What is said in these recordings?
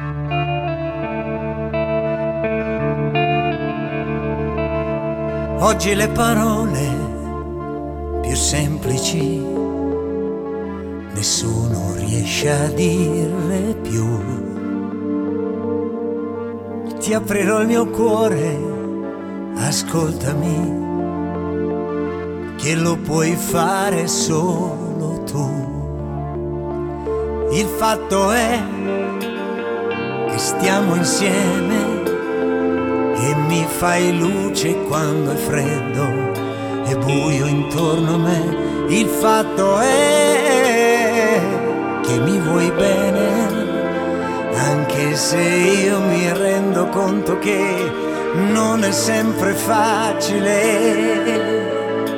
Oggi le parole più semplici nessuno riesce a dirle più. Ti aprirò il mio cuore, ascoltami, che lo puoi fare solo tu. Il fatto è che stiamo insieme e mi fai luce quando è freddo e buio intorno a me. Il fatto è che mi vuoi bene, anche se io mi rendo conto che non è sempre facile.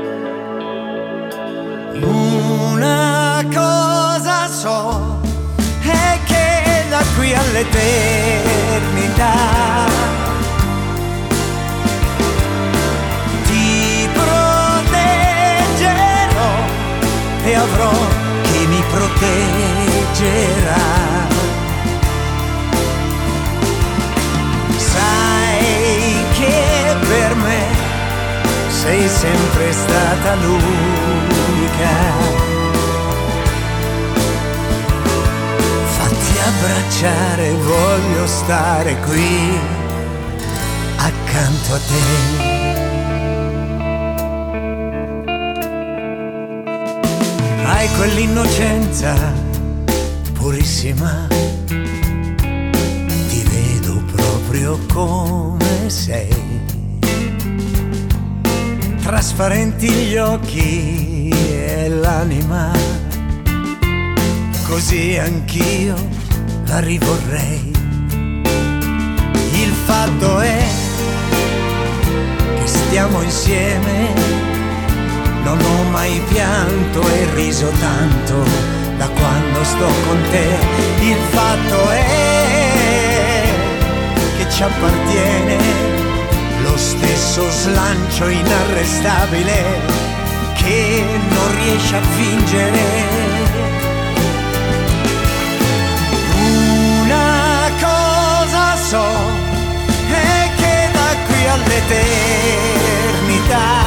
Una cosa so, è che da qui all'eternità e avrò chi mi proteggerà. Sai che per me sei sempre stata l'unica. Fatti abbracciare, voglio stare qui accanto a te. Hai quell'innocenza purissima, ti vedo proprio come sei, trasparenti gli occhi e l'anima, così anch'io la rivorrei. Il fatto è che stiamo insieme, non ho mai pianto e riso tanto da quando sto con te. Il fatto è che ci appartiene lo stesso slancio inarrestabile che non riesce a fingere. Una cosa so, è che da qui all'eternità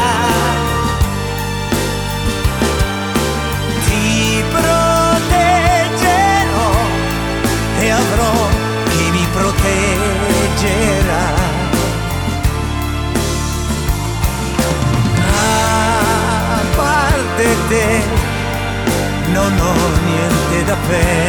e avrò chi mi proteggerà. A parte te non ho niente da perdere.